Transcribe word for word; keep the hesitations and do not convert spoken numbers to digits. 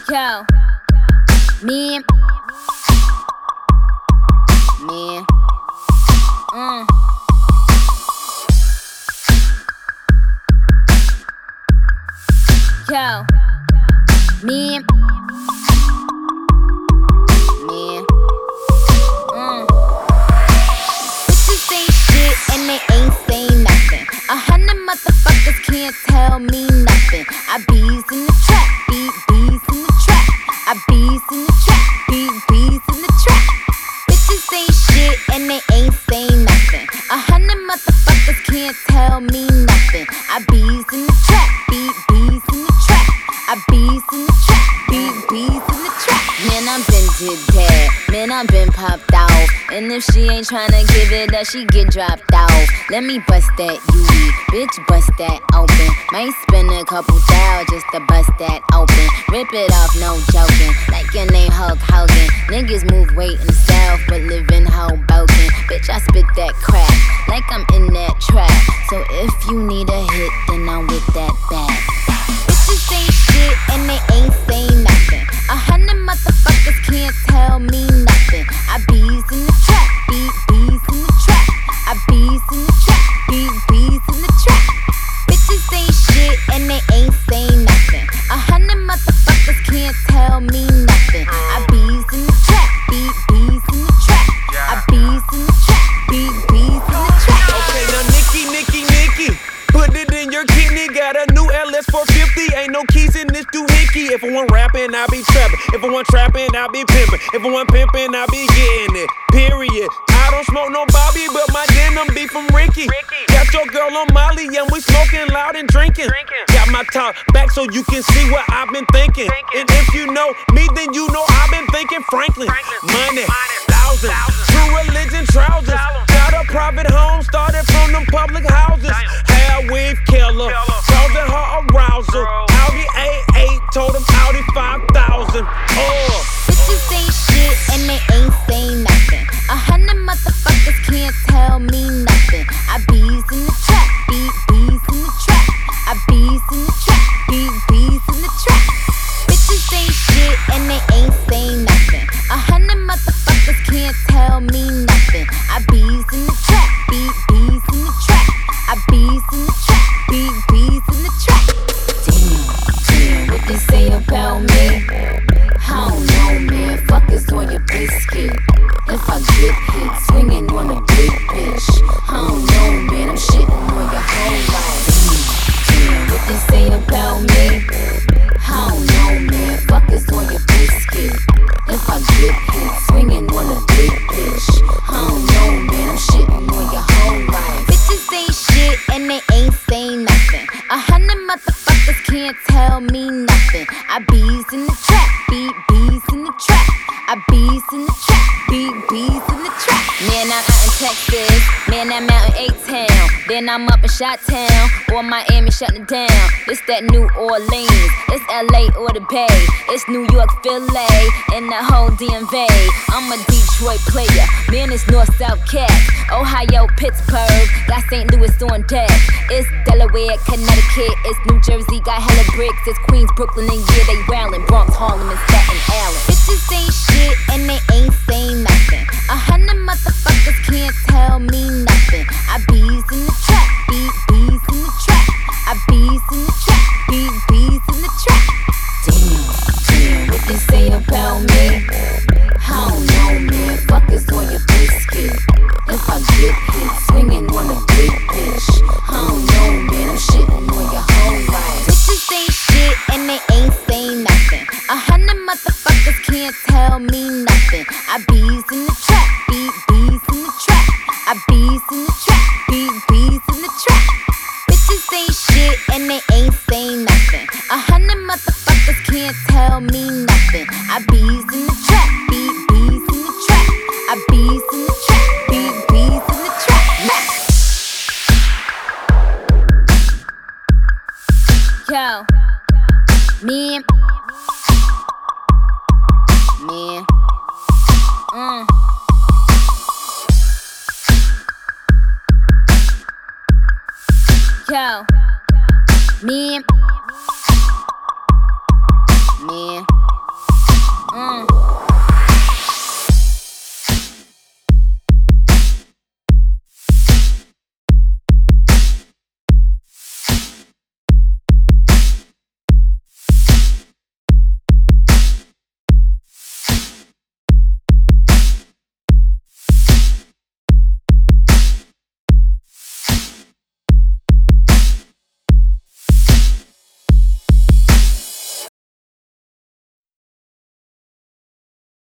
Yo, me, me, mm. Yo, me, me, mm. Bitches ain't shit and they ain't saying nothing. A hundred motherfuckers can't tell me nothing. I bees in the trap, beat bees in the trap. I bees in the trap, beat bees in the trap. Bitches ain't shit and they ain't saying nothing. A hundred motherfuckers can't tell me nothing. I bees in the trap, beat bees in the trap. I bees in the trap, beat bees in the trap. Man, I'm been did that. Man, I been popped off. And if she ain't tryna give it up, she get dropped off. Let me bust that U E, bitch, bust that open. Might spend a couple thou just to bust that open. Rip it off, no joking. Like your name Hulk Hogan. Niggas move weight in the south, but live in Hoboken. Bitch, I spit that crap like I'm in that trap. So if you need a hit, then I'm with that bag. Bitches ain't shit and they ain't saying nothing. A hundred motherfuckers can't tell me nothing. I bees in the trap, beat bees in the trap. I bees in the trap, beat bees in the trap. Bitches ain't shit and they ain't saying nothing. A hundred motherfuckers can't tell me nothing. I bees in the trap, beat bees in the trap. I bees in the trap, beat bees in the trap. Okay, now Nikki, Nikki, Nikki, put it in your kidney. Got a new L S four fifty. Ain't no keys in this doohickey. If I want rapping, I be trapping. If I want trapping, I be pimping. If I want pimping, I be getting it. Period. I don't smoke no Bobby, but my denim be from Ricky. Got your girl on Molly, and we smoking loud and drinking. Got my top back so you can see what I've been thinking. And if you know me, then you know I've been thinking Franklin. Money, thousands, true religion trousers. Got a private home, started from them public houses. Hair weave killer, causing her arousal. Audi A eight, told him Audi five thousand. Oh. Bitches ain't shit and they ain't saying nothing. A hundred motherfuckers can't tell me nothing. I bees in the trap, beat bees in the trap. I bees in the trap, beat bees in the trap. Bitches ain't shit and they ain't saying nothing. A hundred motherfuckers can't tell me nothing. I bees in the trap, beat bees in the trap. I bees in the trap, beat bees in the trap. Damn, damn, what they say about me? I don't know, man. Fuck is on your biscuit. If I get hit, swinging on a big bitch. I don't know, man. I'm shitting on your whole life. Damn, what they say about me? I don't know, man. Fuck is on your biscuit. If I get hit, swinging on a big bitch. I don't know, man. I'm shitting on your whole life. Bitches ain't shit and they ain't saying nothing. A hundred motherfuckers can't tell me nothing. I bees in the trap, beat bees in the trap. I bees in the trap, beat bees in the trap. Man, I'm out in Texas, man, I'm out in A-Town. Then I'm up in Chi-Town, or Miami shutting down. It's that New Orleans, it's L A or the Bay. It's New York, Philly, and the whole D M V. I'm a Detroit player, man, it's North-South Cat. Ohio, Pittsburgh, got Saint Louis on deck. It's Delaware, Connecticut, it's New Jersey, got hella bricks. It's Queens, Brooklyn, and yeah, they rallying. Bronx, Harlem, and Staten Island. Bitches ain't shit and they ain't saying nothing. A hundred motherfuckers can't tell me nothing. I bees in the trap, beat bees in the trap. I bees in the trap, beat bees in the trap. Damn, damn, what they say about me? I don't know, man. Fuck is on your biscuit. If I get hit, swinging on a big bitch. I don't know, man. I'm shitting on your whole life. Bitches ain't shit and they ain't saying nothing. A hundred motherfuckers can't tell me nothing. I bees in the trap, beat bees in the trap. I bees in the trap, beat bees in the trap. Bitches ain't shit and they ain't saying nothing. A hundred motherfuckers can't tell me nothing. I bees in the trap, beat bees in the trap. I bees in the trap, beat bees in the trap. Yo, me, me, mm. Yo, me.